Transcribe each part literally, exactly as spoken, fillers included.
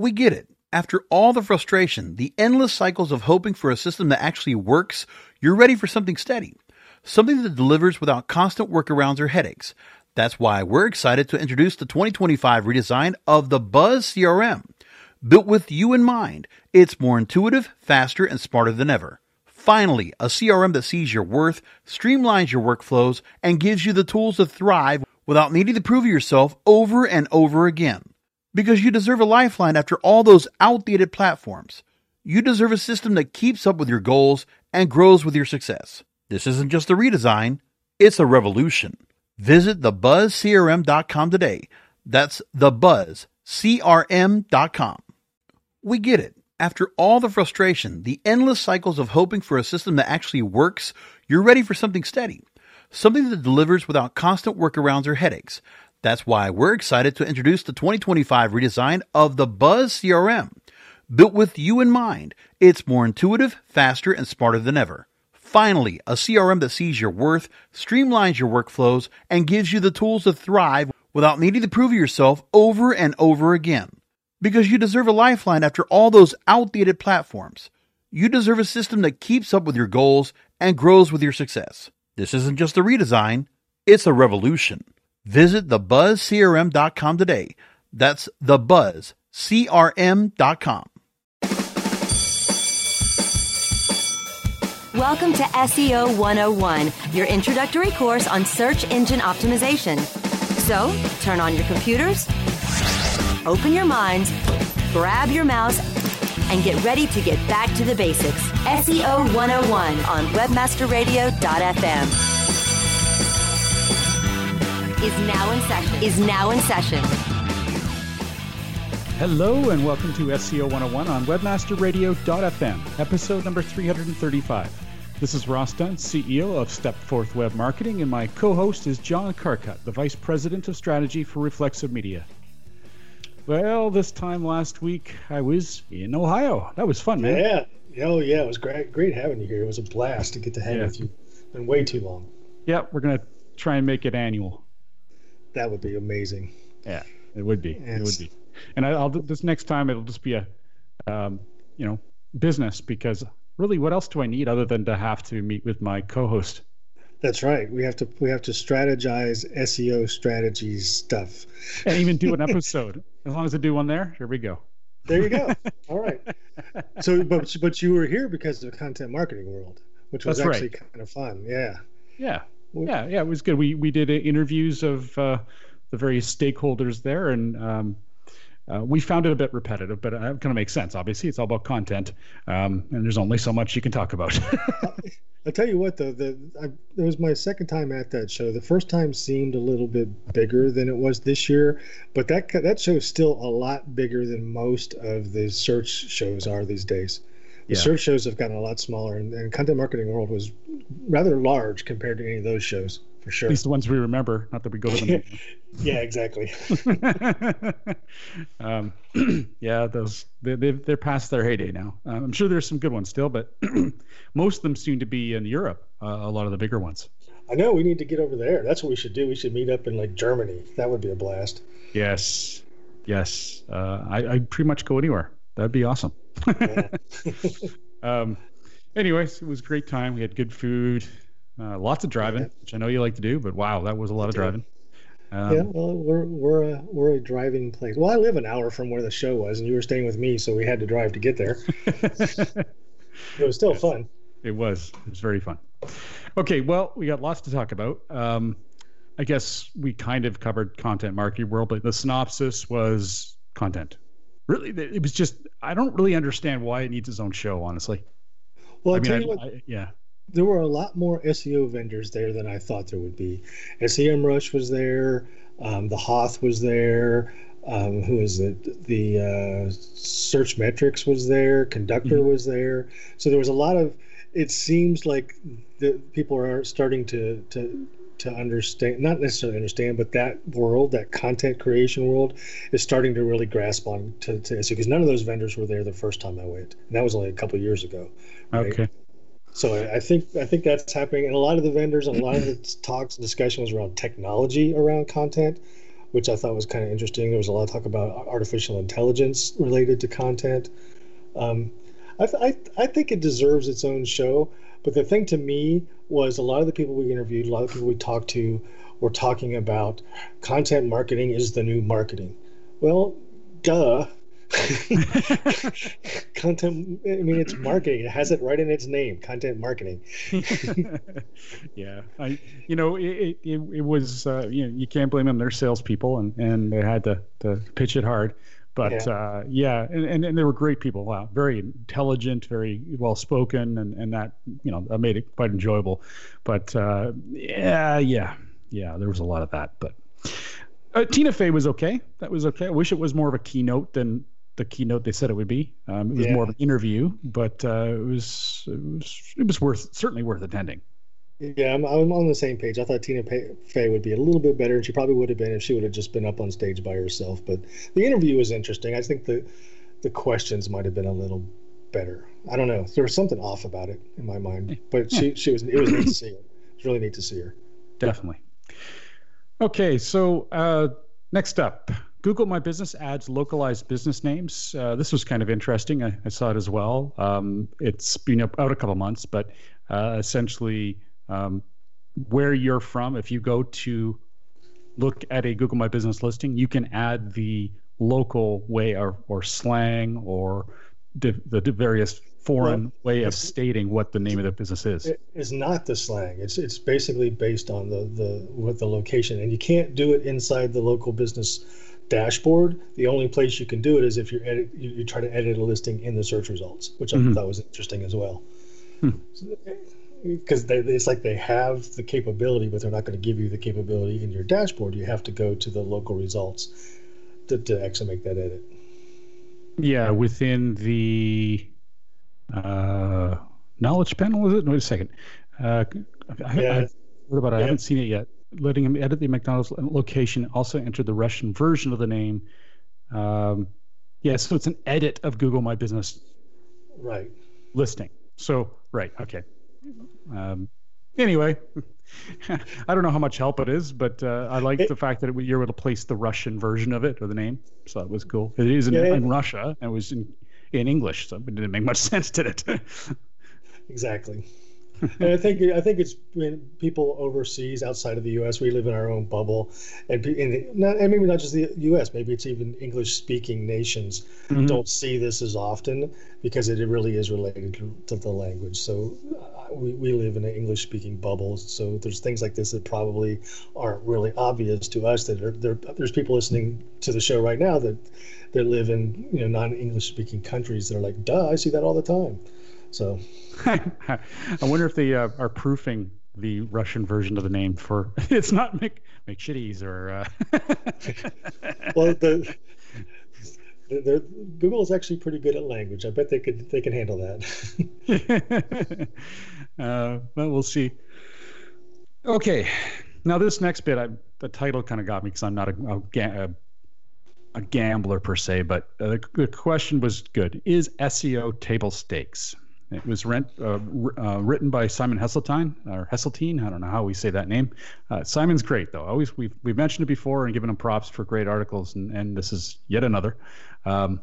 We get it. After all the frustration, the endless cycles of hoping for a system that actually works, you're ready for something steady. Something that delivers without constant workarounds or headaches. That's why we're excited to introduce the twenty twenty-five redesign of the Buzz C R M. Built with you in mind, it's more intuitive, faster, and smarter than ever. Finally, a C R M that sees your worth, streamlines your workflows, and gives you the tools to thrive without needing to prove yourself over and over again. Because you deserve a lifeline after all those outdated platforms. You deserve a system that keeps up with your goals and grows with your success. This isn't just a redesign, it's a revolution. Visit the buzz c r m dot com today. That's the buzz c r m dot com. We get it. After all the frustration, the endless cycles of hoping for a system that actually works, you're ready for something steady. Something that delivers without constant workarounds or headaches. That's why we're excited to introduce the twenty twenty-five redesign of the Buzz C R M. Built with you in mind, it's more intuitive, faster, and smarter than ever. Finally, a C R M that sees your worth, streamlines your workflows, and gives you the tools to thrive without needing to prove yourself over and over again. Because you deserve a lifeline after all those outdated platforms. You deserve a system that keeps up with your goals and grows with your success. This isn't just a redesign, it's a revolution. Visit the buzz c r m dot com today. That's the buzz c r m dot com. Welcome to S E O one oh one, your introductory course on search engine optimization. So, turn on your computers, open your minds, grab your mouse, and get ready to get back to the basics. S E O one oh one on webmaster radio dot f m. Is now in session. Is now in session. Hello and welcome to S E O one oh one on webmaster radio dot f m, episode number three hundred thirty-five. This is Ross Dunn, C E O of Stepforth Web Marketing, and my co-host is John Carcutt, the Vice President of Strategy for Reflexive Media. Well, this time last week, I was in Ohio. That was fun, man. Yeah. Oh, yeah. It was great Great having you here. It was a blast to get to hang Yeah. with you. It's been way too long. Yeah, we're going to try and make it annual. That would be amazing. Yeah, it would be. Yes. It would be. And I, I'll this next time it'll just be a, um, you know, business, because really, what else do I need other than to have to meet with my co-host? That's right. We have to we have to strategize S E O strategies stuff. And even do an episode. As long as I do one there, here we go. There you go. All right. So, but but you were here because of the Content Marketing World, which was That's actually right. kind of fun. Yeah. Yeah, yeah, yeah. It was good. We we did uh, interviews of uh, the various stakeholders there, and um, uh, we found it a bit repetitive, but it kind of makes sense. Obviously, it's all about content, um, and there's only so much you can talk about. I tell you what, though, the I, it was my second time at that show. The first time seemed a little bit bigger than it was this year, but that that show is still a lot bigger than most of the search shows are these days. The Yeah. search shows have gotten a lot smaller, and, and Content Marketing World was rather large compared to any of those shows, for sure. At least the ones we remember, not that we go to them. Yeah, exactly. um, yeah, those they, they've, they're past their heyday now. Uh, I'm sure there's some good ones still, but most of them seem to be in Europe. Uh, a lot of the bigger ones. I know we need to get over there. That's what we should do. We should meet up in like Germany. That would be a blast. Yes, yes. Uh, I I pretty much go anywhere. That'd be awesome. Yeah. um, anyways, it was a great time. We had good food, uh, lots of driving, Yeah. which I know you like to do, but wow, that was a lot of driving. Um, Yeah, well, we're we're a we're a driving place. Well, I live an hour from where the show was, and you were staying with me, so we had to drive to get there. It was still fun. It was. It was very fun. Okay, well, we got lots to talk about. Um, I guess we kind of covered Content Marketing World, but the synopsis was content. Really, it was just, I don't really understand why it needs its own show, honestly. Well, I I'll mean, tell I, you what, I, yeah. there were a lot more S E O vendors there than I thought there would be. SEMrush was there. Um, the Hoth was there. Um, who is it? The uh, Search Metrics was there. Conductor Mhm. was there. So there was a lot of. It seems like the people are starting to to to understand, not necessarily understand, but that world, that content creation world, is starting to really grasp on to, to S E O, because none of those vendors were there the first time I went, and that was only a couple of years ago. Right? Okay. So I I think I think that's happening, and a lot of the vendors and a lot of the talks and discussions around technology around content which I thought was kind of interesting. There was a lot of talk about artificial intelligence related to content. Um, I, th- I, th- I think it deserves its own show. But the thing to me was a lot of the people we interviewed, a lot of people we talked to were talking about content marketing is the new marketing. Well, duh. Content, I mean, it's marketing. It has it right in its name, content marketing. Yeah. I, you know, it, it, it was, uh, you know, you can't blame them. They're salespeople and, and they had to, to pitch it hard. But yeah, uh, yeah and, and, and they were great people. Wow. Very intelligent, very well spoken. And, and that, you know, that made it quite enjoyable. But uh, yeah, yeah, yeah, there was a lot of that. But uh, Tina Fey was okay. That was okay. I wish it was more of a keynote than the keynote they said it would be. Um, it was yeah. more of an interview, but uh, it was it was it was worth certainly worth attending. Yeah, I'm I'm on the same page. I thought Tina Fey would be a little bit better, and she probably would have been if she would have just been up on stage by herself. But the interview was interesting. I think the the questions might have been a little better. I don't know. There was something off about it in my mind. But she yeah. she was it was neat to see her. It was really neat to see her. Definitely. Okay, so uh, next up. Google My Business adds localized business names. Uh, this was kind of interesting. I, I saw it as well. Um, it's been up, out a couple months, but uh, essentially um, where you're from, if you go to look at a Google My Business listing, you can add the local way or, or slang or di- the various foreign well, way of stating what the name of the business is. It is not the slang. It's it's basically based on the, the what the location, and you can't do it inside the local business dashboard. The only place you can do it is if you're edit, you, you try to edit a listing in the search results, which mm-hmm. I thought was interesting as well. Because hmm. it's like they have the capability, but they're not going to give you the capability in your dashboard. You have to go to the local results to, to actually make that edit. Yeah, within the uh, knowledge panel, is it? Wait a second. Uh, I, yeah. I, what about? I yeah. haven't seen it yet. Letting him edit the McDonald's location, also enter the Russian version of the name. Um, yeah, so it's an edit of Google My Business right listing. So, right, okay. Um, anyway, I don't know how much help it is, but uh, I like it, the fact that it, you're able to place the Russian version of it or the name. So that was cool. It is in, yeah, in Russia, and it was in, in English, so it didn't make much sense, did it? Exactly. And I think I think it's when people overseas, outside of the U S, we live in our own bubble, and, in, not, and maybe not just the U S, maybe it's even English-speaking nations mm-hmm. don't see this as often because it really is related to, to the language. So uh, we, we live in an English-speaking bubble, so there's things like this that probably aren't really obvious to us. That are, there, there's people listening to the show right now that that live in you know non-English-speaking countries that are like, duh, I see that all the time. So I wonder if they uh, are proofing the Russian version of the name for it's not Mc, McShitties or. Uh... well, the, the, the Google is actually pretty good at language. I bet they could they can handle that. uh, but we'll see. Okay, now this next bit, I, the title kind of got me because I'm not a, a, a a gambler per se, but uh, the, the question was good. Is S E O table stakes? It was rent, uh, uh, written by Simon Heseltine, or Heseltine. I don't know how we say that name. Uh, Simon's great, though. Always we've we've mentioned it before and given him props for great articles, and, and this is yet another. Um,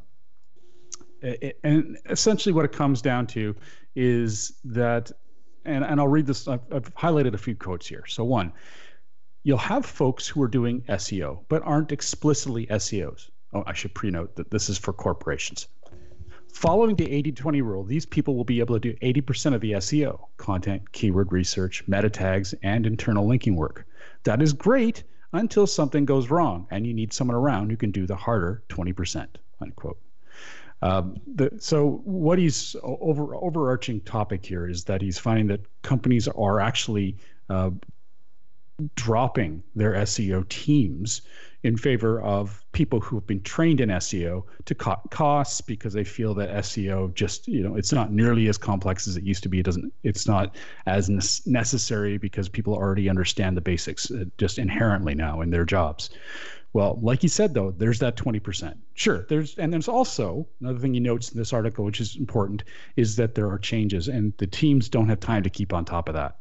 it, and essentially, what it comes down to is that, and and I'll read this. I've, I've highlighted a few quotes here. So one, you'll have folks who are doing S E O but aren't explicitly S E Os. Oh, I should pre-note that this is for corporations. Following the eighty twenty rule, these people will be able to do eighty percent of the S E O, content, keyword research, meta tags, and internal linking work. That is great until something goes wrong and you need someone around who can do the harder twenty percent, unquote. Um, the, so what he's over overarching topic here is that he's finding that companies are actually uh, dropping their S E O teams in favor of people who have been trained in S E O to cut costs because they feel that S E O just, you know, it's not nearly as complex as it used to be. It doesn't, it's not as ne- necessary because people already understand the basics uh, just inherently now in their jobs. Well, like you said, though, there's that twenty percent. Sure, there's, and there's also another thing he notes in this article, which is important, is that there are changes and the teams don't have time to keep on top of that.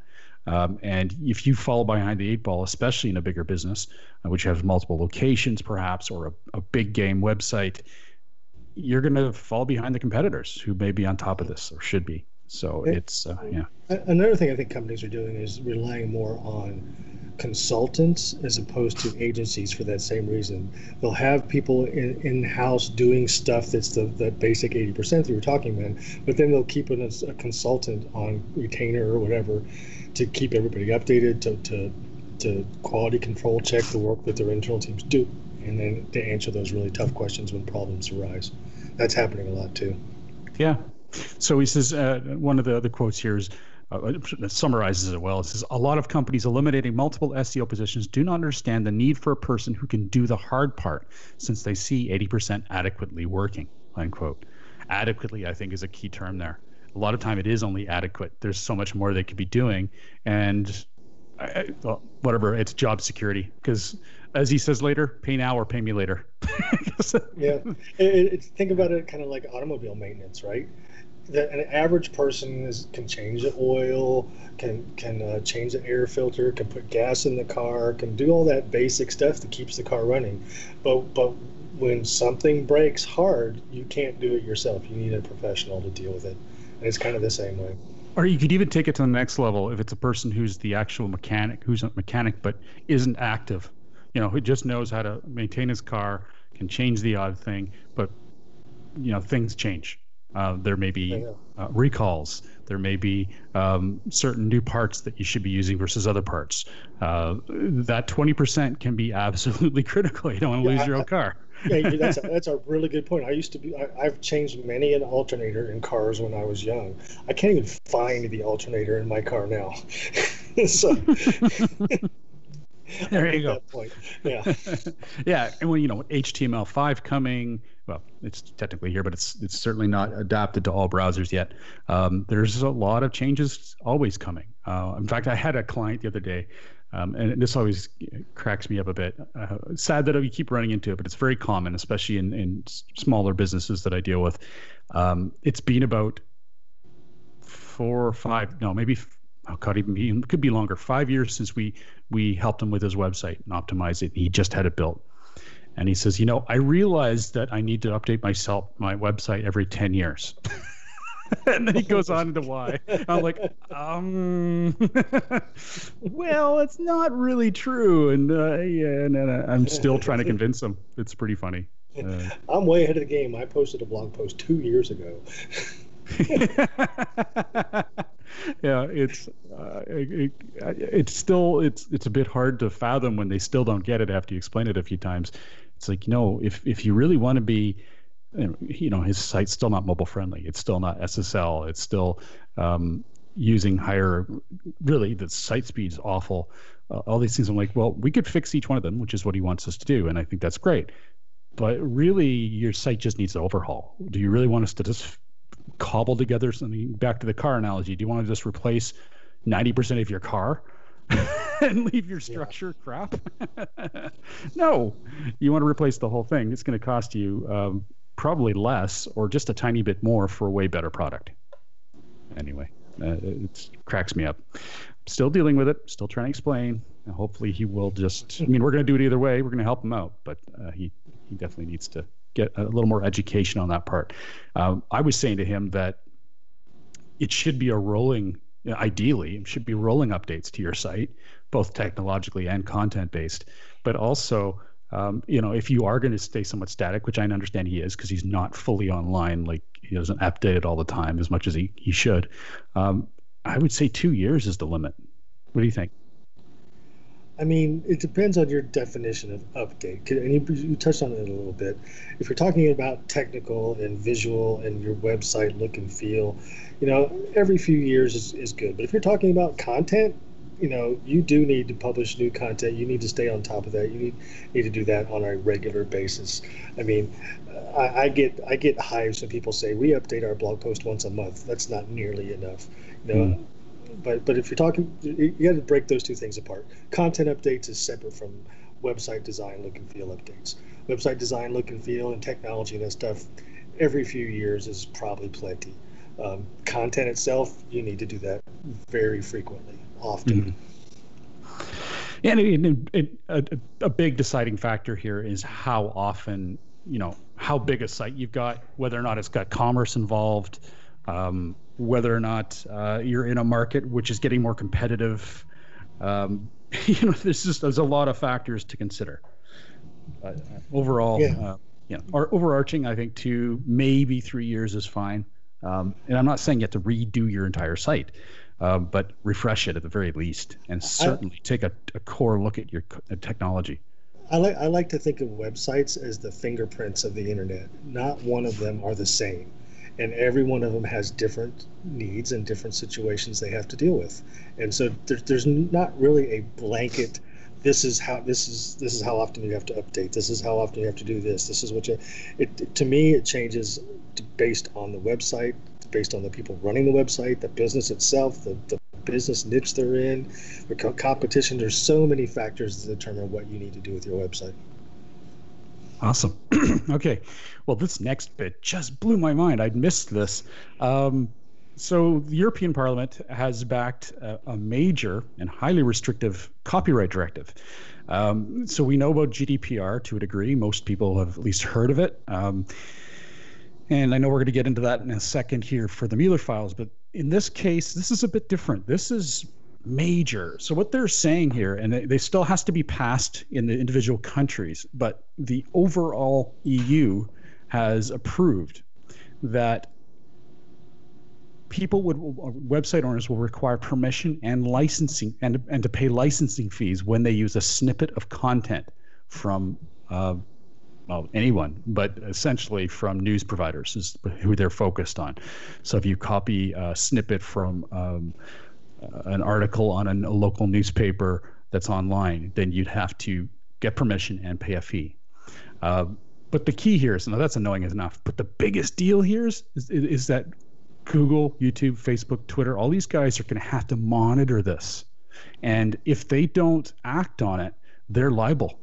Um, and if you fall behind the eight ball, especially in a bigger business, uh, which has multiple locations perhaps, or a, a big game website, you're going to fall behind the competitors who may be on top of this or should be. So it, it's, uh, yeah. Another thing I think companies are doing is relying more on consultants as opposed to agencies for that same reason. They'll have people in, in-house doing stuff that's the, the basic eighty percent that you were talking about, but then they'll keep an, a consultant on retainer or whatever to keep everybody updated, to, to, to quality control check the work that their internal teams do, and then to answer those really tough questions when problems arise. That's happening a lot too. Yeah. So he says, uh, one of the other quotes here is, Uh, it summarizes it well. It says, a lot of companies eliminating multiple S E O positions do not understand the need for a person who can do the hard part, since they see eighty percent adequately working, unquote. Adequately, I think, is a key term there. A lot of time it is only adequate. There's so much more they could be doing. And I, well, whatever, it's job security. Because as he says later, pay now or pay me later. Yeah. It, it, think about it kind of like automobile maintenance, right? That an average person is, can change the oil, can can uh, change the air filter, can put gas in the car, can do all that basic stuff that keeps the car running. But but when something breaks hard, you can't do it yourself. You need a professional to deal with it. And it's kind of the same way. Or you could even take it to the next level if it's a person who's the actual mechanic, who's a mechanic but isn't active. You know, who just knows how to maintain his car, can change the odd thing, but you know, things change. Uh, there may be uh, recalls. There may be um, certain new parts that you should be using versus other parts. Uh, that twenty percent can be absolutely critical. You don't want to yeah, lose your I, own car. Yeah, that's a, that's a really good point. I used to be. I, I've changed many an alternator in cars when I was young. I can't even find the alternator in my car now. So. There you go. That point. Yeah. Yeah, and when you know H T M L five coming, well, it's technically here, but it's it's certainly not adapted to all browsers yet. Um, there's a lot of changes always coming. Uh, in fact, I had a client the other day, um, and this always cracks me up a bit. Uh, sad that we keep running into it, but it's very common, especially in, in smaller businesses that I deal with. Um, it's been about four or five, no, maybe. Oh, could even be, could be longer. Five years since we we helped him with his website and optimize it. He just had it built, and he says, "You know, I realized that I need to update myself my website every ten years." And then he goes on to why. I'm like, um, well, it's not really true, and uh, yeah, and, and uh, I'm still trying to convince him. It's pretty funny. Uh, I'm way ahead of the game. I posted a blog post two years ago. Yeah, it's uh, it, it's still it's it's a bit hard to fathom when they still don't get it after you explain it a few times. It's like, you know, if if you really want to be, you know, his site's still not mobile friendly. It's still not S S L. It's still um, using higher. Really, the site speed's awful. Uh, all these things. I'm like, well, we could fix each one of them, which is what he wants us to do, and I think that's great. But really, your site just needs to overhaul. Do you really want us to just cobble together something? Back to the car analogy, do you want to just replace ninety percent of your car and leave your structure yeah. crap? No, you want to replace the whole thing. It's going to cost you um, probably less or just a tiny bit more for a way better product. Anyway, uh, it cracks me up. Still dealing with it, still trying to explain. And hopefully he will just, I mean, we're going to do it either way. We're going to help him out, but uh, he, he definitely needs to get a little more education on that part. Um, I was saying to him that it should be a rolling, ideally, it should be rolling updates to your site, both technologically and content based. But also, um, you know, if you are going to stay somewhat static, which I understand he is because he's not fully online, like he doesn't update it all the time as much as he, he should. Um, I would say two years is the limit. What do you think? I mean, it depends on your definition of update. And you, you touched on it a little bit. If you're talking about technical and visual and your website look and feel, you know, every few years is, is good. But if you're talking about content, you know, you do need to publish new content. You need to stay on top of that. You need need to do that on a regular basis. I mean, I, I get I get hives when people say we update our blog post once a month. That's not nearly enough. You know. Mm. But but if you're talking, you got to break those two things apart. Content updates is separate from website design, look and feel updates. Website design, look and feel, and technology and that stuff, every few years is probably plenty. Um, content itself, you need to do that very frequently. often. Mm-hmm. And it, it, it, a, a big deciding factor here is how often, you know, how big a site you've got, whether or not it's got commerce involved, um, whether or not uh, you're in a market which is getting more competitive. Um, you know, there's just there's a lot of factors to consider. Uh, overall, yeah. uh, you know, our overarching, I think two, maybe three years is fine. Um, and I'm not saying you have to redo your entire site. Uh, but refresh it at the very least, and certainly I, take a, a core look at your uh, technology. I like I like to think of websites as the fingerprints of the internet. Not one of them are the same, and every one of them has different needs and different situations they have to deal with. And so there, there's not really a blanket. This is how this is this is how often you have to update. This is how often you have to do this. This is what you. It to me it changes based on the website, based on the people running the website, the business itself, the, the business niche they're in, the co- competition. There's so many factors to determine what you need to do with your website. Awesome. Okay. Well, this next bit just blew my mind. I'd missed this. Um, so the European Parliament has backed a, a major and highly restrictive copyright directive. Um, so we know about G D P R to a degree. Most people have at least heard of it. Um, And I know we're going to get into that in a second here for the Mueller files, but in this case, this is a bit different. This is major. So what they're saying here, and they, they still has to be passed in the individual countries, but the overall E U has approved that people would, website owners will require permission and licensing and, and to pay licensing fees when they use a snippet of content from uh, well, anyone, but essentially from news providers is who they're focused on. So if you copy a snippet from um, uh, an article on an, a local newspaper that's online, then you'd have to get permission and pay a fee. Uh, but the key here is, now that's annoying enough, but the biggest deal here is, is, is that Google, YouTube, Facebook, Twitter, all these guys are going to have to monitor this. And if they don't act on it, they're liable.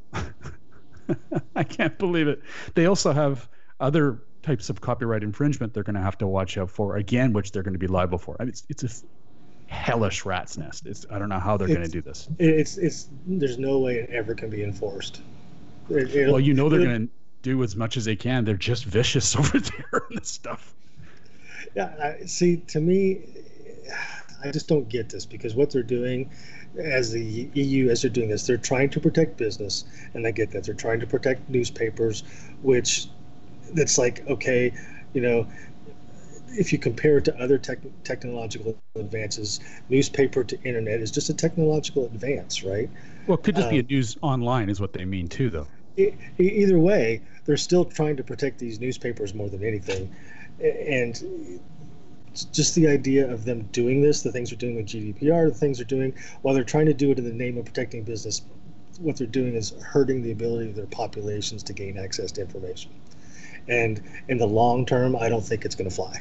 I can't believe it. They also have other types of copyright infringement they're going to have to watch out for, again, which they're going to be liable for. I mean, it's, it's a hellish rat's nest. It's, I don't know how they're going to do this. It's it's there's no way it ever can be enforced. It, well, you know they're going to do as much as they can. They're just vicious over there on this stuff. Yeah, I, see, to me, I just don't get this, because what they're doing as the E U, as they're doing this, they're trying to protect business, and I get that. They're trying to protect newspapers, which that's like, okay, you know, if you compare it to other tech, technological advances, newspaper to internet is just a technological advance, right? Well, it could just um, be a news online is what they mean too, though. E- either way, they're still trying to protect these newspapers more than anything. And just the idea of them doing this, the things they're doing with G D P R, the things they're doing, while they're trying to do it in the name of protecting business, what they're doing is hurting the ability of their populations to gain access to information. And in the long term, I don't think it's going to fly.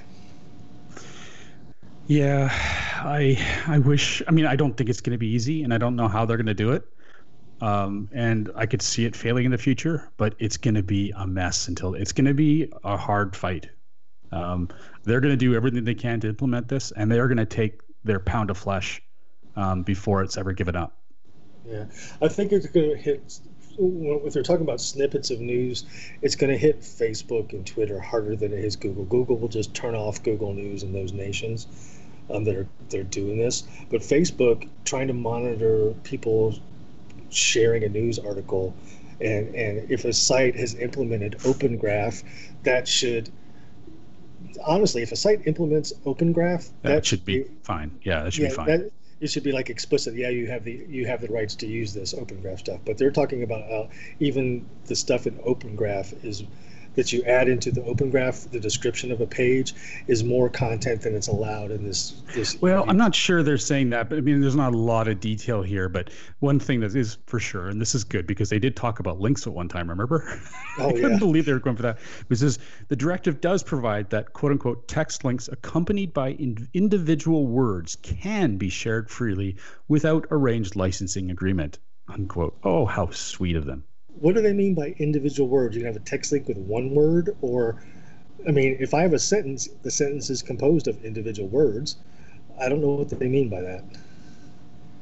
Yeah, I I wish, I mean, I don't think it's going to be easy, and I don't know how they're going to do it. Um, and I could see it failing in the future, but it's going to be a mess until it's going to be a hard fight. Um, they're going to do everything they can to implement this, and they're going to take their pound of flesh um, before it's ever given up. Yeah, I think it's going to hit, if they're talking about snippets of news, it's going to hit Facebook and Twitter harder than it is Google. Google will just turn off Google News in those nations um, that are they're doing this. But Facebook, trying to monitor people sharing a news article, and, and if a site has implemented Open Graph, that should... Honestly, if a site implements Open Graph, that, that should be, be fine. Yeah, that should yeah, be fine. That, it should be like explicit. Yeah, you have the you have the rights to use this Open Graph stuff. But they're talking about uh, even the stuff in Open Graph is that you add into the Open Graph, the description of a page is more content than it's allowed in this. this well, I'm not sure they're saying that, but I mean, there's not a lot of detail here. But one thing that is for sure, and this is good because they did talk about links at one time, remember? Oh, I couldn't yeah. believe they were going for that. It says the directive does provide that quote unquote text links accompanied by in- individual words can be shared freely without arranged licensing agreement, unquote. Oh, how sweet of them. What do they mean by individual words? You can have a text link with one word, or, I mean, if I have a sentence, the sentence is composed of individual words. I don't know what they mean by that.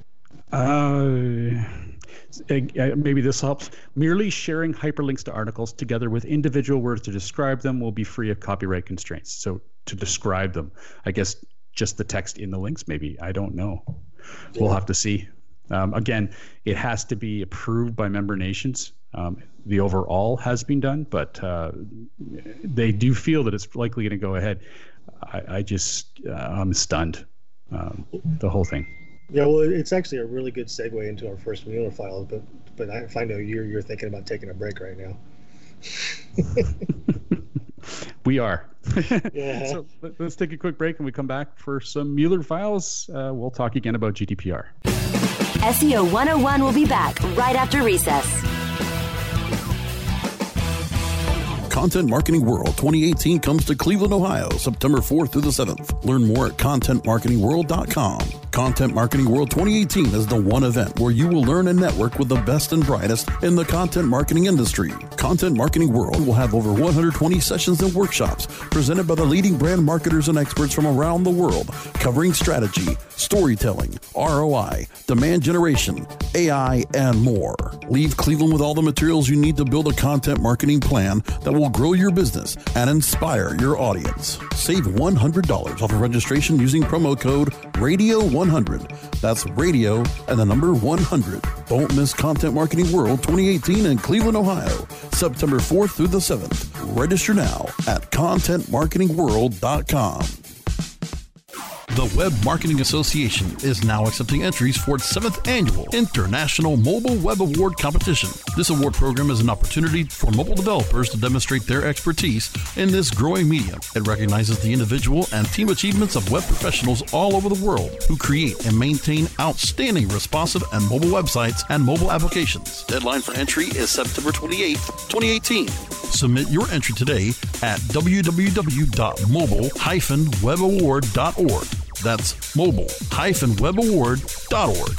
Uh, maybe this helps. Merely sharing hyperlinks to articles together with individual words to describe them will be free of copyright constraints. So to describe them, I guess just the text in the links, maybe. I don't know. Yeah. We'll have to see. Um, again, it has to be approved by member nations. Um, the overall has been done, but uh, they do feel that it's likely going to go ahead. I, I just, uh, I'm stunned, um, the whole thing. Yeah, well, it's actually a really good segue into our first Mueller file, but but I, if I know you're, you're thinking about taking a break right now. We are. Yeah. So let's take a quick break, and we come back for some Mueller files. Uh, we'll talk again about G D P R. S E O one oh one will be back right after recess. Content Marketing World twenty eighteen comes to Cleveland, Ohio, September fourth through the seventh. Learn more at content marketing world dot com. Content Marketing World twenty eighteen is the one event where you will learn and network with the best and brightest in the content marketing industry. Content Marketing World will have over one hundred twenty sessions and workshops presented by the leading brand marketers and experts from around the world, covering strategy, storytelling, R O I, demand generation, A I, and more. Leave Cleveland with all the materials you need to build a content marketing plan that will grow your business and inspire your audience. Save one hundred dollars off of registration using promo code radio one hundred. That's radio and the number one hundred. Don't miss Content Marketing World twenty eighteen in Cleveland, Ohio, September fourth through the seventh. Register now at content marketing world dot com. The Web Marketing Association is now accepting entries for its seventh annual International Mobile Web Award competition. This award program is an opportunity for mobile developers to demonstrate their expertise in this growing medium. It recognizes the individual and team achievements of web professionals all over the world who create and maintain outstanding responsive and mobile websites and mobile applications. Deadline for entry is September twenty-eighth, twenty eighteen. Submit your entry today at w w w dot mobile dash web award dot org. That's mobile dash web award dot org.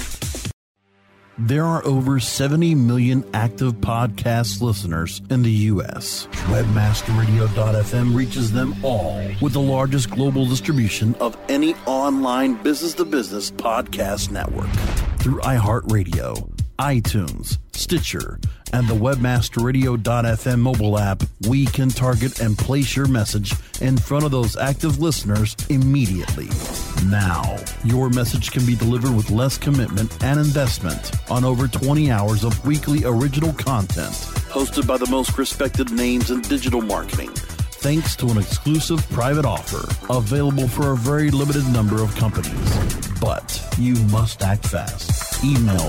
There are over seventy million active podcast listeners in the U S Webmaster Radio dot f m reaches them all with the largest global distribution of any online business-to-business podcast network. Through iHeartRadio, iTunes, Stitcher, and the Webmaster Radio dot f m mobile app, we can target and place your message in front of those active listeners immediately. Now, your message can be delivered with less commitment and investment on over twenty hours of weekly original content, hosted by the most respected names in digital marketing, thanks to an exclusive private offer available for a very limited number of companies. But you must act fast. Email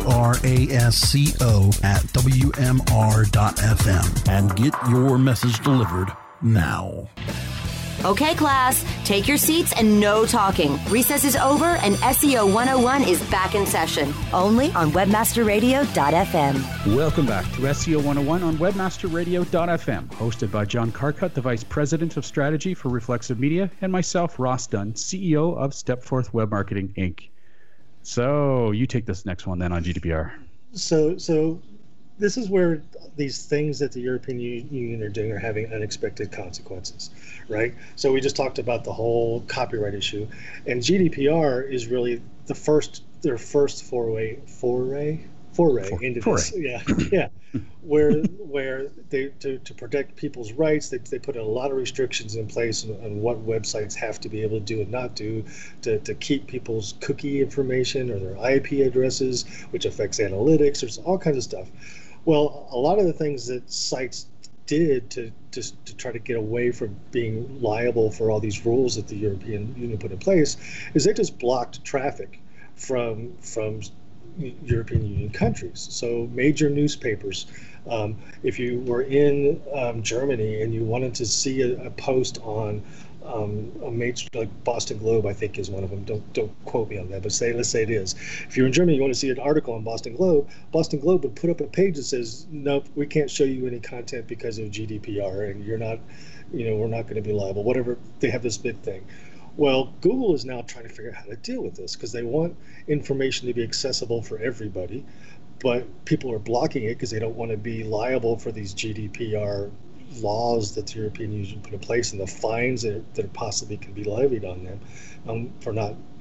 brasco at w m r dot f m and get your message delivered now. Okay, class, take your seats and no talking. Recess is over and S E O one oh one is back in session, only on Webmaster Radio dot f m. Welcome back to S E O one oh one on Webmaster Radio dot f m, hosted by John Carcutt, the Vice President of Strategy for Reflexive Media, and myself, Ross Dunn, C E O of Stepforth Web Marketing, Incorporated. So you take this next one then on G D P R. So, so this is where these things that the European Union are doing are having unexpected consequences, right? So we just talked about the whole copyright issue, and G D P R is really the first, their first foray, foray, foray For, into foray. this, yeah, yeah, where where they to, to protect people's rights, they they put a lot of restrictions in place on, on what websites have to be able to do and not do, to to keep people's cookie information or their I P addresses, which affects analytics. There's all kinds of stuff. Well, a lot of the things that sites did to just to try to get away from being liable for all these rules that the European Union put in place is they just blocked traffic from from European Union countries. So major newspapers, um, if you were in um, Germany and you wanted to see a, a post on um, a major, like Boston Globe, I think is one of them. Don't don't quote me on that, but say let's say it is. If you're in Germany, you want to see an article on Boston Globe. Boston Globe would put up a page that says, "Nope, we can't show you any content because of G D P R, and you're not, you know, we're not going to be liable." Whatever, they have this big thing. Well, Google is now trying to figure out how to deal with this because they want information to be accessible for everybody, but people are blocking it because they don't want to be liable for these G D P R laws that the European Union put in place and the fines that, that possibly can be levied on them um, for not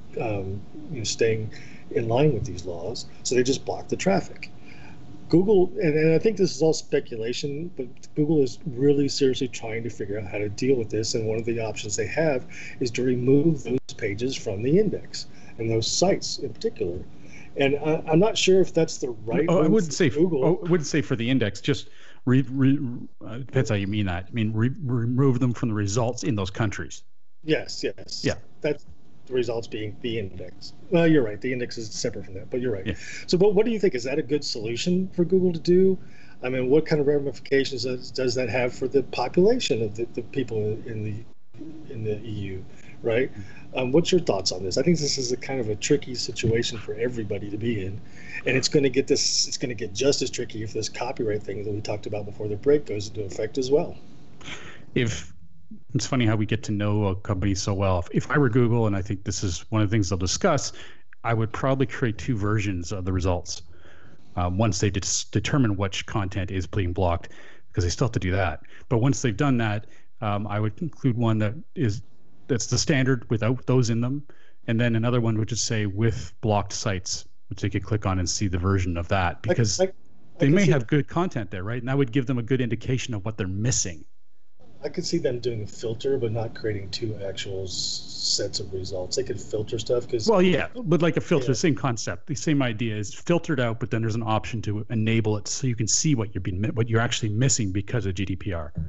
um, you know, staying in line with these laws, so they just block the traffic. Google, and, and I think this is all speculation, but Google is really seriously trying to figure out how to deal with this, and one of the options they have is to remove those pages from the index, and those sites in particular. And I, I'm not sure if that's the right oh, move I wouldn't for say Google. oh, I wouldn't say for the index, just re, re, uh, depends how you mean that. I mean, re, remove them from the results in those countries. Yes, yes. Yeah. That's the results being the index. Well, you're right. The index is separate from that, but you're right. Yeah. So, but what do you think? Is that a good solution for Google to do? I mean, what kind of ramifications does, does that have for the population of the, the people in the in the E U, right? Um, what's your thoughts on this? I think this is a kind of a tricky situation for everybody to be in, and it's going to get this. It's going to get just as tricky if this copyright thing that we talked about before the break goes into effect as well. If It's funny how we get to know a company so well. If, if I were Google, and I think this is one of the things they'll discuss, I would probably create two versions of the results. Um, once they de- determine which content is being blocked, because they still have to do that. But once they've done that, um, I would include one that is that's the standard without those in them, and then another one which is say with blocked sites, which they could click on and see the version of that, because I, I, I they may have good content there, right? And that would give them a good indication of what they're missing. I could see them doing a filter, but not creating two actual s- sets of results. They could filter stuff because. Well, yeah, but like a filter, yeah. the same concept, the same idea is filtered out, but then there's an option to enable it so you can see what you're being, what you're actually missing because of G D P R.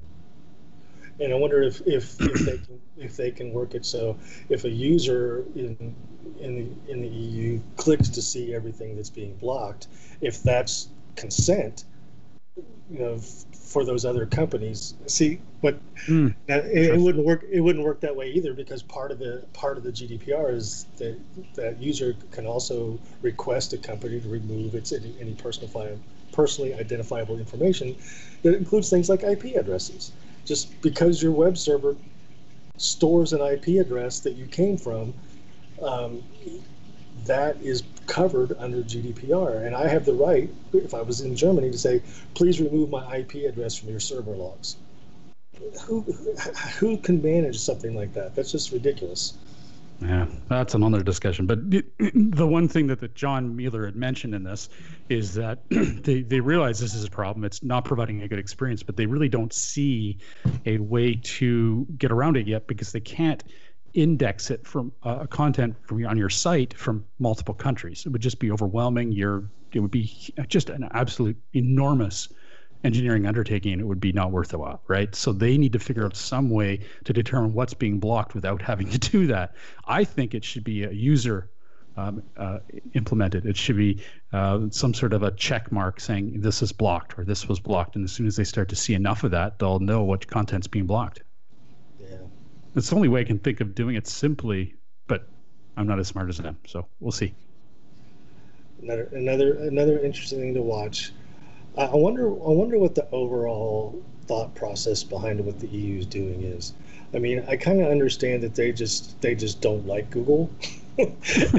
And I wonder if, if, if they can if they can work it so if a user in in the in the E U clicks to see everything that's being blocked, if that's consent, you know, for those other companies. See, but mm. now, it, it wouldn't work. It wouldn't work that way either, because part of the part of the G D P R is that that user can also request a company to remove its any, any personal personally identifiable information that includes things like I P addresses. Just because your web server stores an I P address that you came from, um, that is covered under G D P R. And I have the right, if I was in Germany, to say, please remove my I P address from your server logs. Who, who can manage something like that? That's just ridiculous. Yeah, that's another discussion. But the one thing that, that John Mueller had mentioned in this is that they, they realize this is a problem. It's not providing a good experience, but they really don't see a way to get around it yet, because they can't index it from uh, content from on your site from multiple countries. It would just be overwhelming. You're, it would be just an absolute enormous engineering undertaking, and it would be not worth a while, right? So they need to figure out some way to determine what's being blocked without having to do that. I think it should be a user um, uh, implemented. It should be uh, some sort of a check mark saying this is blocked or this was blocked. And as soon as they start to see enough of that, they'll know what content's being blocked. Yeah. It's the only way I can think of doing it simply, but I'm not as smart as them, so we'll see. Another another another interesting thing to watch. I wonder. I wonder what the overall thought process behind what the E U is doing is. I mean, I kind of understand that they just they just don't like Google. They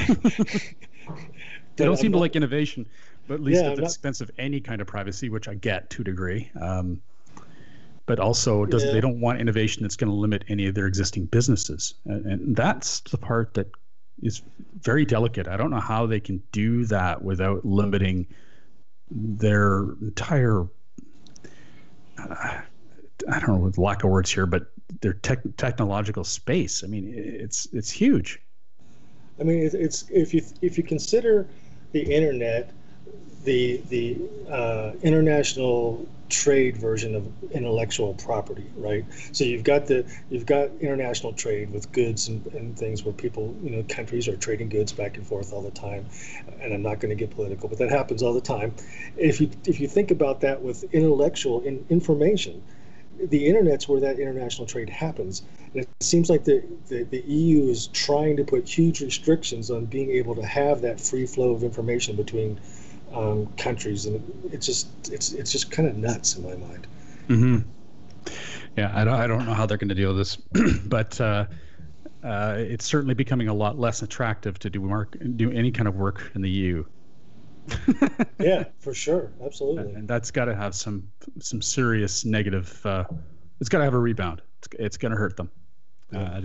don't I'm seem not, to like innovation, but at least yeah, at the not, expense of any kind of privacy, which I get to a degree. Um, but also, does yeah. they don't want innovation that's going to limit any of their existing businesses, and, and that's the part that is very delicate. I don't know how they can do that without limiting their entire, uh, I don't know, with lack of words here, but their tech, technological space. I mean, it's it's huge. I mean, it's, it's if you if you consider the internet, the the uh, international trade version of intellectual property, right? So you've got the you've got international trade with goods and, and things where people, you know, countries are trading goods back and forth all the time. And I'm not going to get political, but that happens all the time. If you if you think about that with intellectual in, information, the internet's where that international trade happens. And it seems like the, the, the E U is trying to put huge restrictions on being able to have that free flow of information between um, countries, and it's just it's it's just kind of nuts in my mind. Mm-hmm. Yeah, I don't I don't know how they're going to deal with this, but uh, uh, it's certainly becoming a lot less attractive to do work do any kind of work in the E U. Yeah, for sure, absolutely. And that's got to have some some serious negative. Uh, it's got to have a rebound. It's, it's going to hurt them. Yeah. Uh, I just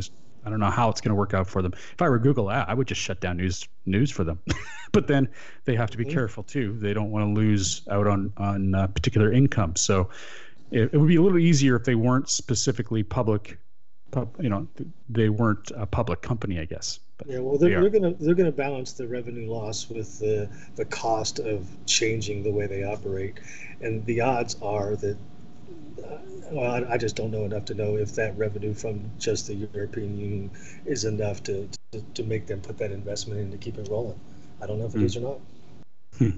I don't know how it's going to work out for them. If I were Google, I, I would just shut down news news for them. But then they have to be mm-hmm. careful too. They don't want to lose out on on uh, particular income. So it, it would be a little easier if they weren't specifically public. Pub, you know, they weren't a public company, I guess. But yeah, well, they're, they they're going to they're going to balance the revenue loss with the the cost of changing the way they operate, and the odds are that. Uh, well, I, I just don't know enough to know if that revenue from just the European Union is enough to, to, to make them put that investment in to keep it rolling. I don't know if it mm. is or not. Hmm.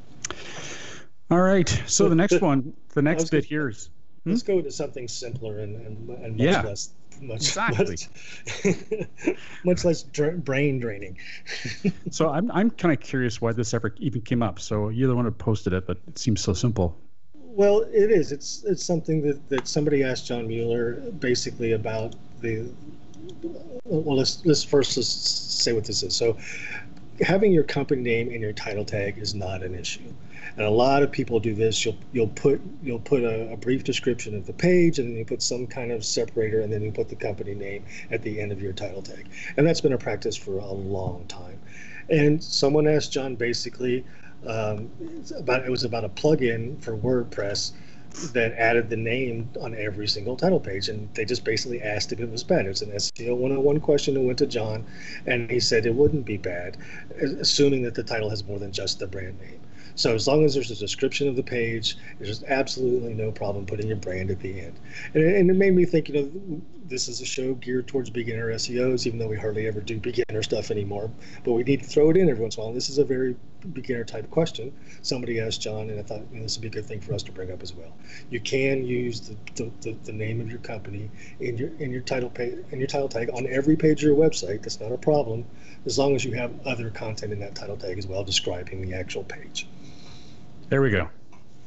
All right. So but, the next one, the next bit here is... Hmm? Let's go to something simpler and, and, and much yeah. less... Much, exactly. much, much less dra- brain draining. So I'm I'm kind of curious why this ever even came up. So you're the one who posted it, but it seems so simple. Well, it is. It's it's something that, that somebody asked John Mueller basically about the. Well, let's let's first let's say what this is. So, having your company name in your title tag is not an issue, and a lot of people do this. You'll you'll put you'll put a, a brief description of the page, and then you put some kind of separator, and then you put the company name at the end of your title tag, and that's been a practice for a long time. And someone asked John basically. Um, about it was about a plugin for WordPress that added the name on every single title page, and they just basically asked if it was bad. It was an S E O one oh one question that went to John, and he said it wouldn't be bad, assuming that the title has more than just the brand name. So as long as there's a description of the page, there's absolutely no problem putting your brand at the end. And it, and it made me think, you know, this is a show geared towards beginner S E Os, even though we hardly ever do beginner stuff anymore. But we need to throw it in every once in a while. This is a very beginner type question. Somebody asked John, and I thought, you know, this would be a good thing for us to bring up as well. You can use the the, the, the name of your company in your in your title page in your title tag on every page of your website. That's not a problem, as long as you have other content in that title tag as well, describing the actual page. There we go.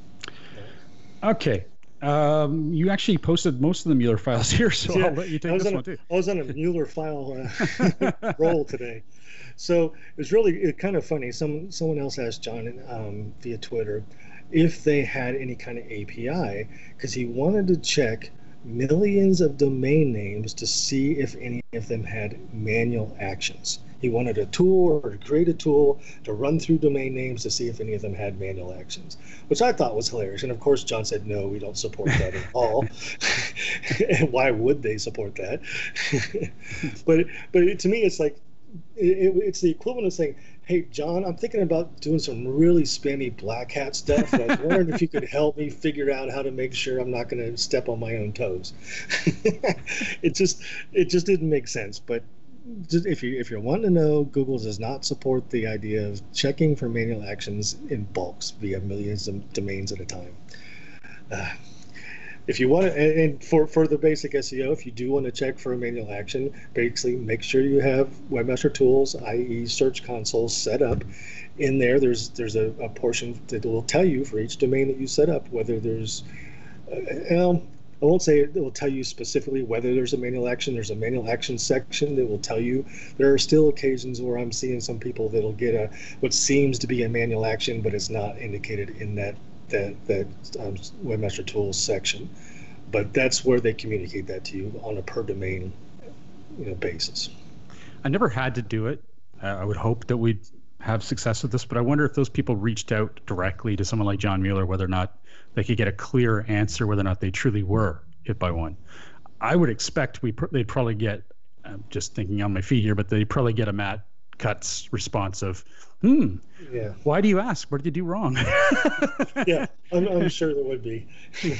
Okay. Um, you actually posted most of the Mueller files here, so yeah, I'll let you take this one a, too. I was on a Mueller file uh, roll today. So it was really it kind of funny. Some Someone else asked John um, via Twitter if they had any kind of A P I, because he wanted to check millions of domain names to see if any of them had manual actions. He wanted a tool or to create a tool to run through domain names to see if any of them had manual actions, which I thought was hilarious. And of course, John said, no, we don't support that at all. And why would they support that? but but it, to me, it's like, it, it's the equivalent of saying, hey, John, I'm thinking about doing some really spammy black hat stuff. And I was wondering if you could help me figure out how to make sure I'm not going to step on my own toes. it just it just didn't make sense. But if you if you're wanting to know, Google does not support the idea of checking for manual actions in bulks via millions of domains at a time. Uh, if you want to, and, and for for the basic S E O, if you do want to check for a manual action, basically make sure you have Webmaster Tools, that is, Search Console set up. In there, there's there's a, a portion that will tell you for each domain that you set up whether there's, uh, well, I won't say it will tell you specifically whether there's a manual action. There's a manual action section that will tell you. There are still occasions where I'm seeing some people that'll get a what seems to be a manual action, but it's not indicated in that that that um, Webmaster Tools section. But that's where they communicate that to you on a per domain, you know, basis. I never had to do it. Uh, I would hope that we'd have success with this, but I wonder if those people reached out directly to someone like John Mueller, whether or not they could get a clear answer whether or not they truly were hit by one. I would expect we pr- they'd probably get, I'm just thinking on my feet here, but they'd probably get a Matt Cutts response of, hmm, yeah. Why do you ask? What did you do wrong? yeah, I'm, I'm sure there would be.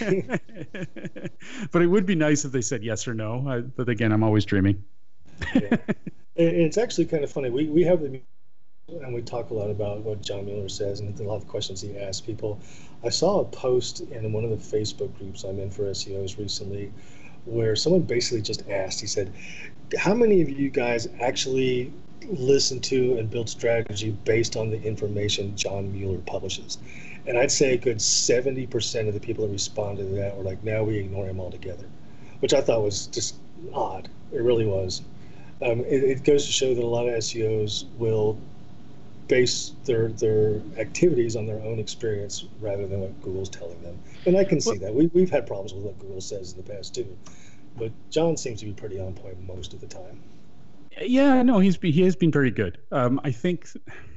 But it would be nice if they said yes or no. I, but again, I'm always dreaming. Yeah. It's actually kind of funny. We we have the and we talk a lot about what John Mueller says and a lot of questions he asks people. I saw a post in one of the Facebook groups I'm in for S E Os recently where someone basically just asked, he said, how many of you guys actually listen to and build strategy based on the information John Mueller publishes? And I'd say a good seventy percent of the people that responded to that were like, no, we ignore him altogether, which I thought was just odd. It really was. Um, it, it goes to show that a lot of S E Os will base their their activities on their own experience rather than what Google's telling them. And I can see well, that. We, we've had problems with what Google says in the past, too. but John seems to be pretty on point most of the time. Yeah, no, he's he has been very good. Um, I think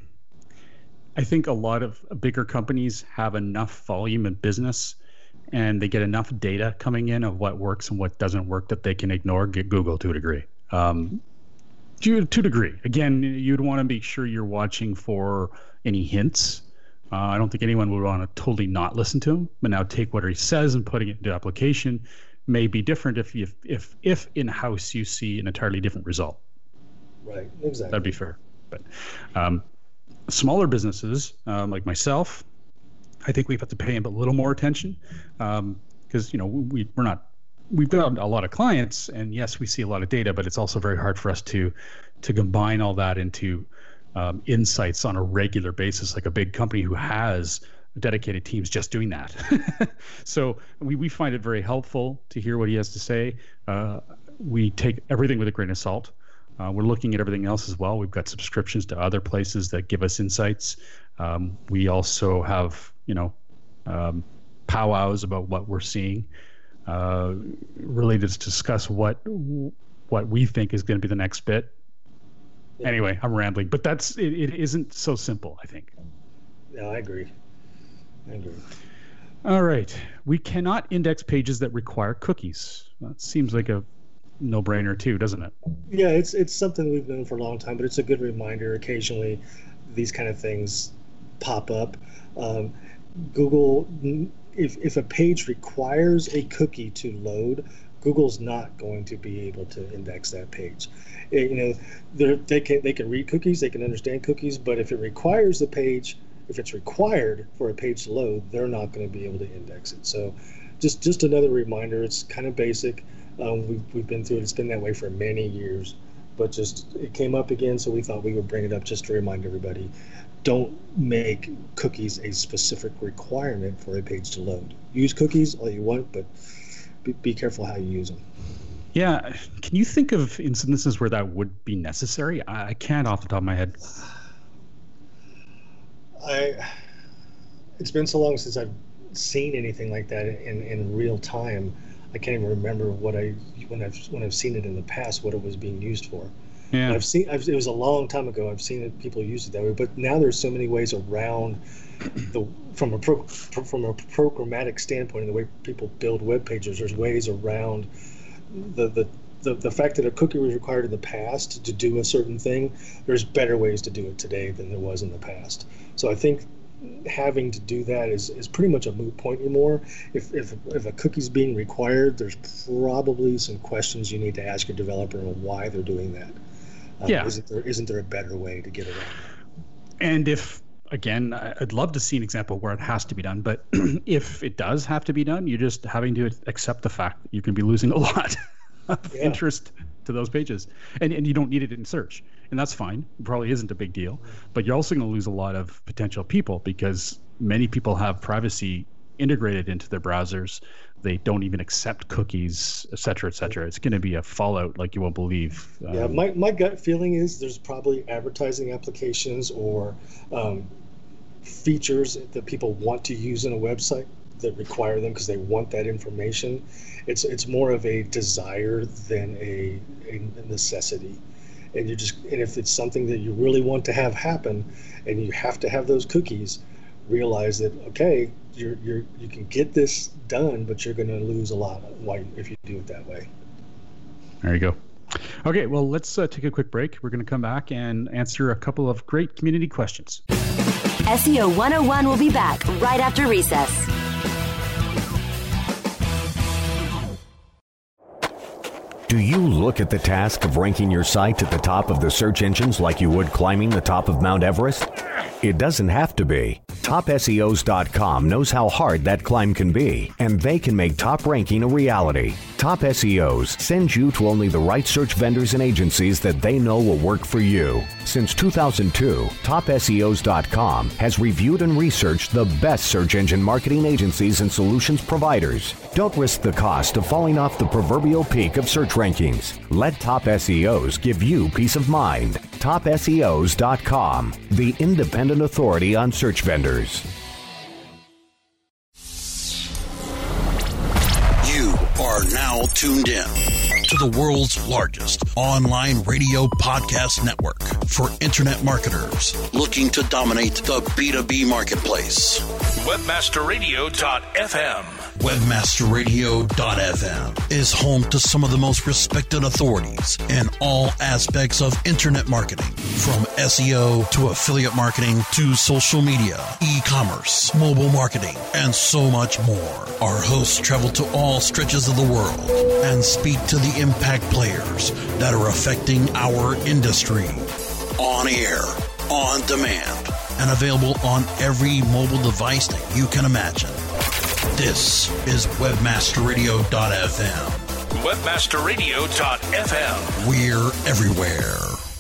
I think a lot of bigger companies have enough volume in business, and they get enough data coming in of what works and what doesn't work that they can ignore Google to a degree. Um, to to a degree. Again, you'd want to make sure you're watching for any hints. Uh, I don't think anyone would want to totally not listen to him, but now take what he says and putting it into application may be different if if if, if in-house you see an entirely different result. Right, exactly. That'd be fair. But um, smaller businesses um, like myself, I think we've had to pay him a little more attention because um, you know we we're not we've got a lot of clients, and yes, we see a lot of data, but it's also very hard for us to to combine all that into um, insights on a regular basis, like a big company who has dedicated teams just doing that. So we, we find it very helpful to hear what he has to say. Uh, we take everything with a grain of salt. Uh, we're looking at everything else as well. We've got subscriptions to other places that give us insights. Um, we also have, you know, um, powwows about what we're seeing, uh, really to discuss what what we think is going to be the next bit. Yeah. Anyway, I'm rambling, but that's it, it isn't so simple, I think. No, I agree. I agree. All right. We cannot index pages that require cookies. That seems like a no-brainer too, doesn't it? Yeah, it's it's something we've known for a long time, but it's a good reminder. Occasionally, these kind of things pop up. Um, Google, if if a page requires a cookie to load, Google's not going to be able to index that page. It, you know, they can they can read cookies, they can understand cookies, but if it requires the page, if it's required for a page to load, they're not going to be able to index it. So, just just another reminder. It's kind of basic. Um, we've, we've been through it. It's been that way for many years, but just it came up again, so we thought we would bring it up just to remind everybody. Don't make cookies a specific requirement for a page to load. Use cookies all you want, but be, be careful how you use them. Yeah. Can you think of instances where that would be necessary? I, I can't off the top of my head. I. It's been so long since I've seen anything like that in, in real time. I can't even remember what I when I've when I've seen it in the past, what it was being used for. Yeah, I've seen. I've, it was a long time ago. I've seen it, people use it that way, but now there's so many ways around the from a pro, from a programmatic standpoint, and the way people build web pages. There's ways around the the. The, the fact that a cookie was required in the past to do a certain thing, there's better ways to do it today than there was in the past. So I think having to do that is, is pretty much a moot point anymore. If, if if a cookie's being required, there's probably some questions you need to ask your developer on why they're doing that. Um, yeah. Isn't there, isn't there a better way to get around that? And if, again, I'd love to see an example where it has to be done, but if it does have to be done, you're just having to accept the fact that you can be losing a lot of yeah. interest to those pages, and and you don't need it in search, and that's fine. It probably isn't a big deal, but you're also going to lose a lot of potential people because many people have privacy integrated into their browsers. They don't even accept cookies, et cetera, et cetera. It's going to be a fallout like you won't believe. Um, yeah, my, my gut feeling is there's probably advertising applications or um, features that people want to use in a website that require them because they want that information. It's it's more of a desire than a, a necessity. And you just and if it's something that you really want to have happen and you have to have those cookies, realize that okay, you're you're you can get this done, but you're going to lose a lot if you do it that way. There you go. Okay, well, let's uh, take a quick break. We're going to come back and answer a couple of great community questions. S E O one oh one will be back right after recess. Do you look at the task of ranking your site at the top of the search engines like you would climbing the top of Mount Everest? It doesn't have to be. top S E Os dot com knows how hard that climb can be, and they can make top ranking a reality. Top S E Os sends you to only the right search vendors and agencies that they know will work for you. Since two thousand two, top S E Os dot com has reviewed and researched the best search engine marketing agencies and solutions providers. Don't risk the cost of falling off the proverbial peak of search rankings. Let Top S E Os give you peace of mind. top S E Os dot com, the independent authority on search vendors. You are now tuned in to the world's largest online radio podcast network for internet marketers looking to dominate the B two B marketplace. webmaster radio dot f m. webmaster radio dot f m is home to some of the most respected authorities in all aspects of internet marketing, from S E O to affiliate marketing to social media, e-commerce, mobile marketing, and so much more. Our hosts travel to all stretches of the world and speak to the impact players that are affecting our industry. On air, on demand, and available on every mobile device that you can imagine. This is webmaster radio dot f m. webmaster radio dot f m. We're everywhere.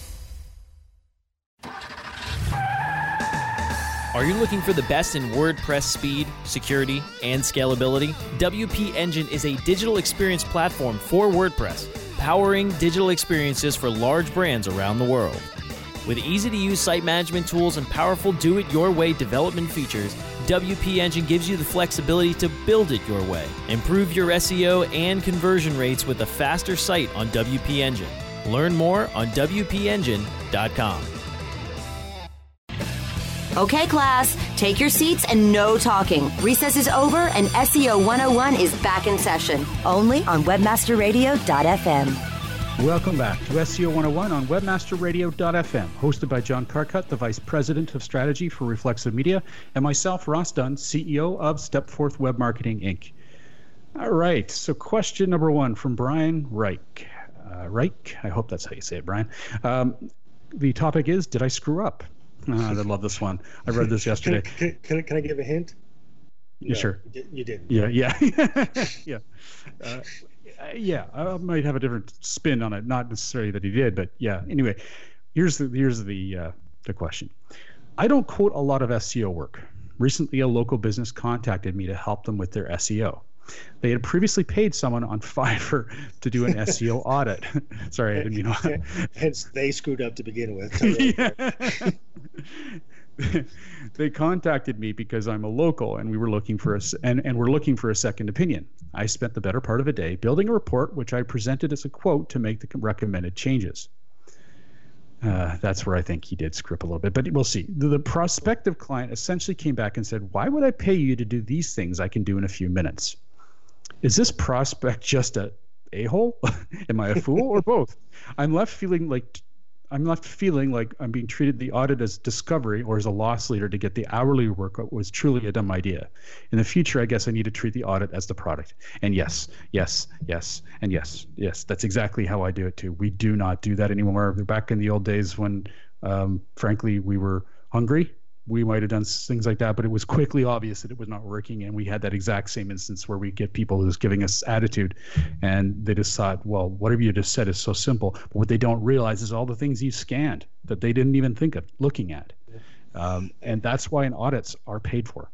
Are you looking for the best in WordPress speed, security, and scalability? W P Engine is a digital experience platform for WordPress, powering digital experiences for large brands around the world. With easy-to-use site management tools and powerful do-it-your-way development features, W P Engine gives you the flexibility to build it your way. Improve your S E O and conversion rates with a faster site on W P Engine. Learn more on w p engine dot com. Okay, class, take your seats and no talking. Recess is over and S E O one oh one is back in session, only on webmaster radio dot f m. Welcome back to S E O one oh one on webmaster radio dot f m, hosted by John Carcutt, the Vice President of Strategy for Reflexive Media, and myself, Ross Dunn, C E O of Stepforth Web Marketing, Incorporated. All right, so question number one from Brian Reich. Uh, Reich, I hope that's how you say it, Brian. Um, the topic is, did I screw up? Uh, I love this one. I read this yesterday. Can, can, can, can I give a hint? Yeah, no, sure. You did. Yeah, yeah. yeah. Uh, yeah, I might have a different spin on it. Not necessarily that he did, but yeah. Anyway, here's the here's the uh, the question. I don't quote a lot of S E O work. Recently, a local business contacted me to help them with their S E O. They had previously paid someone on Fiverr to do an S E O audit. Sorry, I didn't mean to. Hence, they screwed up to begin with. They contacted me because I'm a local, and we were looking for a and, and we're looking for a second opinion. I spent the better part of a day building a report, which I presented as a quote to make the recommended changes. Uh, that's where I think he did screw up a little bit, but we'll see. The, the prospective client essentially came back and said, "Why would I pay you to do these things I can do in a few minutes?" Is this prospect just a a-hole? Am I a fool, or both? I'm left feeling like I'm left feeling like I'm being treated the audit as discovery or as a loss leader to get the hourly work was truly a dumb idea. In the future, I guess I need to treat the audit as the product. And yes, yes, yes, and yes, yes. That's exactly how I do it too. We do not do that anymore. Back in the old days when, um, frankly, we were hungry, we might have done things like that, but it was quickly obvious that it was not working. And we had that exact same instance where we get people who's giving us attitude, and they just thought, well, whatever you just said is so simple. But what they don't realize is all the things you scanned that they didn't even think of looking at. Um, and that's why an audits are paid for.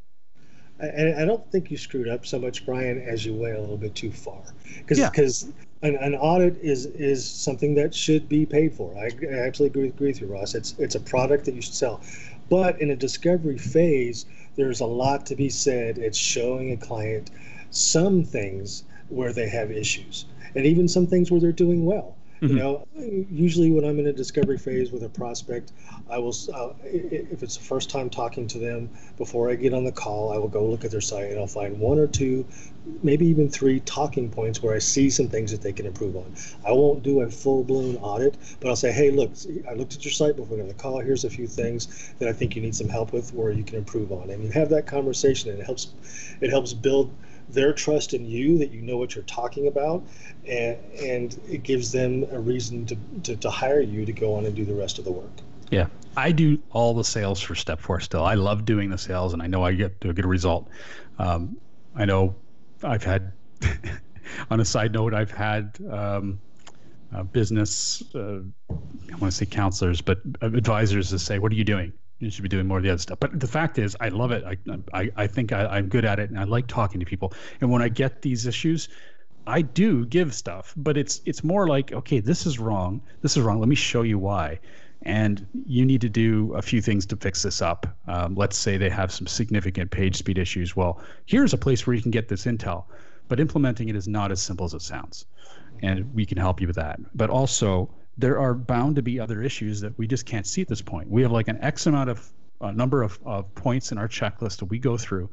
And I don't think you screwed up so much, Brian, as you went a little bit too far. Because yeah. an, an audit is is something that should be paid for. I, I absolutely agree, agree with you, Ross. It's it's a product that you should sell. But in a discovery phase, there's a lot to be said. It's showing a client some things where they have issues, and even some things where they're doing well. Mm-hmm. You know, usually when I'm in a discovery phase with a prospect, I will, uh, if it's the first time talking to them, before I get on the call, I will go look at their site and I'll find one or two, maybe even three talking points where I see some things that they can improve on. I won't do a full-blown audit, but I'll say, hey, look, I looked at your site before we got on the call. Here's a few things that I think you need some help with where you can improve on. And you have that conversation, and it helps, it helps build their trust in you, that you know what you're talking about, and and it gives them a reason to, to, to hire you to go on and do the rest of the work. Yeah, I do all the sales for Stepforth still. I love doing the sales, and I know I get to a good result. Um, I know I've had, on a side note, I've had um, uh, business, uh, I want to say counselors, but advisors that say, what are you doing? You should be doing more of the other stuff. But the fact is, I love it. I I, I think I, I'm good at it, and I like talking to people. And when I get these issues, I do give stuff. But it's it's more like, okay, this is wrong. This is wrong. Let me show you why. And you need to do a few things to fix this up. Um, let's say they have some significant page speed issues. Well, here's a place where you can get this intel. but implementing it is not as simple as it sounds. And we can help you with that. But also, there are bound to be other issues that we just can't see at this point. We have like an X amount of uh, number of, of points in our checklist that we go through.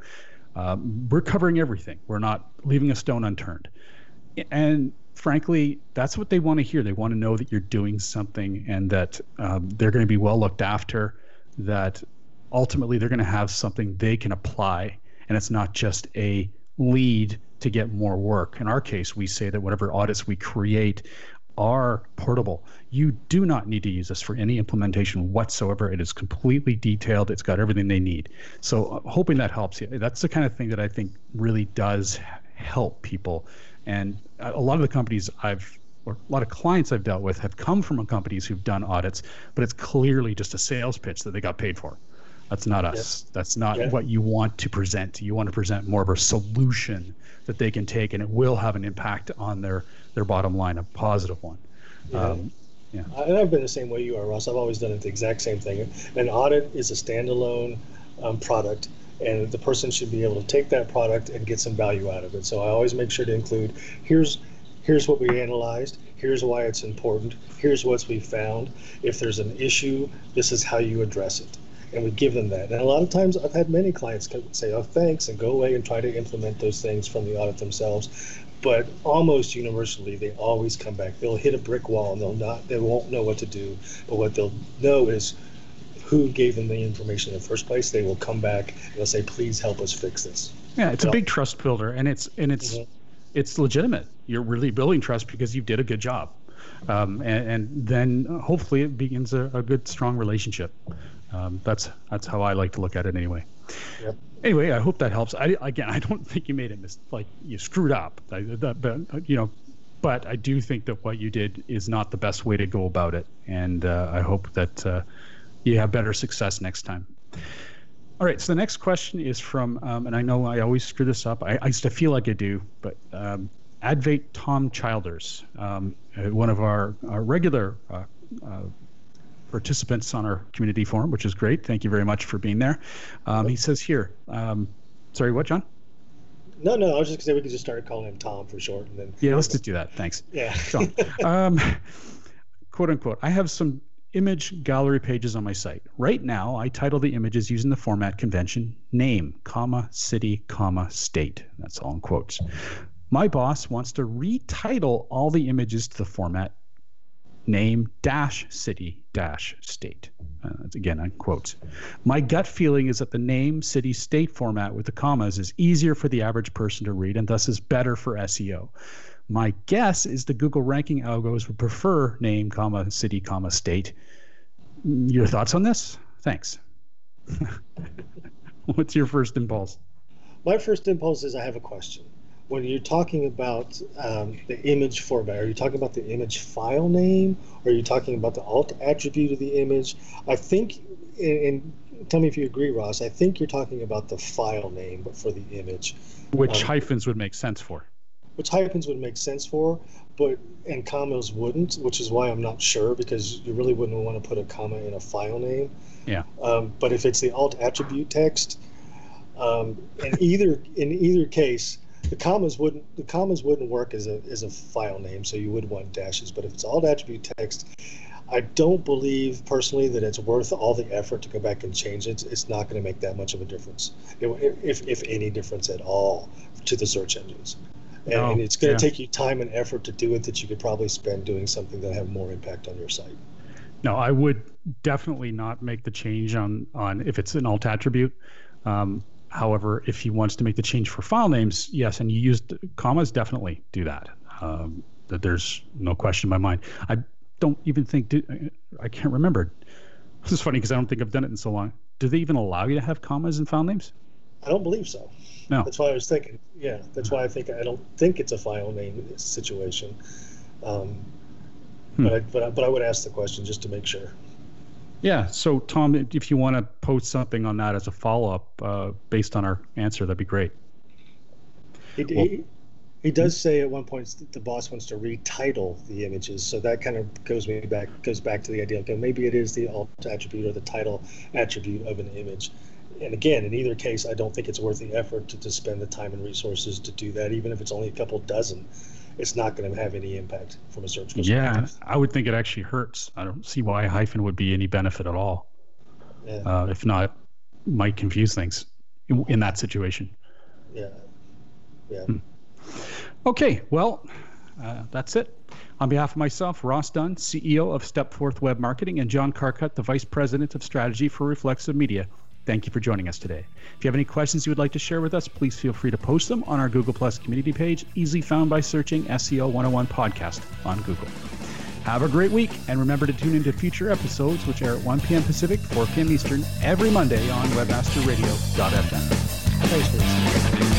Um, we're covering everything. We're not leaving a stone unturned. And frankly, that's what they want to hear. They want to know that you're doing something and that um, they're going to be well looked after, that ultimately they're going to have something they can apply, and it's not just a lead to get more work. In our case, we say that whatever audits we create are portable. You do not need to use this for any implementation whatsoever. It is completely detailed. It's got everything they need. So uh, hoping that helps you. That's the kind of thing that I think really does help people. And a lot of the companies I've, or a lot of clients I've dealt with have come from companies who've done audits, but it's clearly just a sales pitch that they got paid for. That's not us. Yep. That's not yeah. what you want to present. You want to present more of a solution that they can take, and it will have an impact on their, their bottom line, a positive one. Yeah. Um, yeah. And I've been the same way you are, Ross. I've always done it the exact same thing. An audit is a standalone um, product, and the person should be able to take that product and get some value out of it. So I always make sure to include, here's here's what we analyzed, here's why it's important, here's what we found. If there's an issue, this is how you address it. And we give them that. And a lot of times I've had many clients say, oh, thanks, and go away and try to implement those things from the audit themselves. But almost universally, they always come back. They'll hit a brick wall and they'll not, they won't know what to do. But what they'll know is who gave them the information in the first place. They will come back and they'll say, please help us fix this. Yeah, it's a big trust builder, and it's and it's mm-hmm. it's legitimate. You're really building trust because you did a good job. Um, and, and then hopefully it begins a, a good, strong relationship. Um, that's that's how I like to look at it anyway. Yep. Anyway, I hope that helps. I, again, I don't think you made it mis- like you screwed up, I, that, but you know, but I do think that what you did is not the best way to go about it, and uh, I hope that uh, you have better success next time. All right, so the next question is from, um, and I know I always screw this up. I, I used to feel like I do, but um, Advait Tom Childers, um, one of our, our regular uh, uh, participants on our community forum, which is great. Thank you very much for being there. Um, he says here, um, sorry, what, John? No, no, I was just going to say we could just start calling him Tom for short. And then yeah, let's just do that. Thanks. Yeah. So, um, quote unquote, I have some image gallery pages on my site. Right now, I title the images using the format convention name, comma, city, comma, state. That's all in quotes. My boss wants to retitle all the images to the format name dash city dash state. Uh, again, on quotes. My gut feeling is that the name, city, state format with the commas is easier for the average person to read and thus is better for S E O. My guess is the Google ranking algos would prefer name, comma, city, comma, state. Your thoughts on this? Thanks. What's your first impulse? My first impulse is I have a question. When you're talking about um, the image format, are you talking about the image file name, or are you talking about the alt attribute of the image? I think, and tell me if you agree, Ross, I think you're talking about the file name, but for the image. Which um, hyphens would make sense for? Which hyphens would make sense for, but and commas wouldn't, which is why I'm not sure, because you really wouldn't want to put a comma in a file name. Yeah. Um, but if it's the alt attribute text, um, in either in either case, the commas wouldn't the commas wouldn't work as a as a file name, so you would want dashes. But if it's alt attribute text, I don't believe personally that it's worth all the effort to go back and change it. It's not going to make that much of a difference, if if any difference at all, to the search engines. And, no, and it's going to yeah. take you time and effort to do it that you could probably spend doing something that have more impact on your site. No, I would definitely not make the change on, on if it's an alt attribute. Um, however, if he wants to make the change for file names, yes, and you used commas, definitely do that. Um, that there's no question in my mind. I don't even think, do, I can't remember. This is funny because I don't think I've done it in so long. Do they even allow you to have commas in file names? I don't believe so. No. That's why I was thinking. Yeah, that's why I think I don't think it's a file name situation. Um, hmm. But I, but I, but I would ask the question just to make sure. Yeah. So Tom, if you want to post something on that as a follow up uh, based on our answer, that'd be great. He, well, he, he does say at one point that the boss wants to retitle the images, so that kind of goes me back goes back to the idea. Okay, maybe it is the alt attribute or the title attribute of an image. and again, in either case, I don't think it's worth the effort to, to spend the time and resources to do that, even if it's only a couple dozen. It's not going to have any impact from a search perspective. Yeah, I would think it actually hurts. I don't see why a hyphen would be any benefit at all. Yeah. Uh, if not, might confuse things in, in that situation. Yeah. Yeah. Hmm. Okay, well, uh, that's it. On behalf of myself, Ross Dunn, C E O of Stepforth Web Marketing, and John Carcutt, the Vice President of Strategy for Reflexive Media, thank you for joining us today. If you have any questions you would like to share with us, please feel free to post them on our Google Plus community page, easily found by searching S E O one oh one Podcast on Google. Have a great week, and remember to tune into future episodes, which are at one p.m. Pacific, four p.m. Eastern, every Monday on webmaster radio dot f m. Thanks for listening.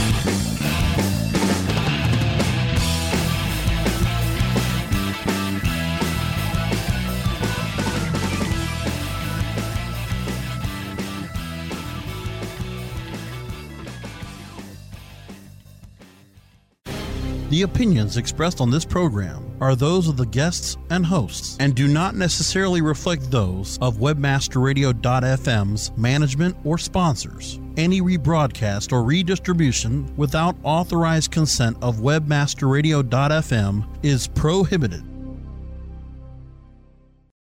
The opinions expressed on this program are those of the guests and hosts and do not necessarily reflect those of webmaster radio dot f m's management or sponsors. Any rebroadcast or redistribution without authorized consent of webmaster radio dot f m is prohibited.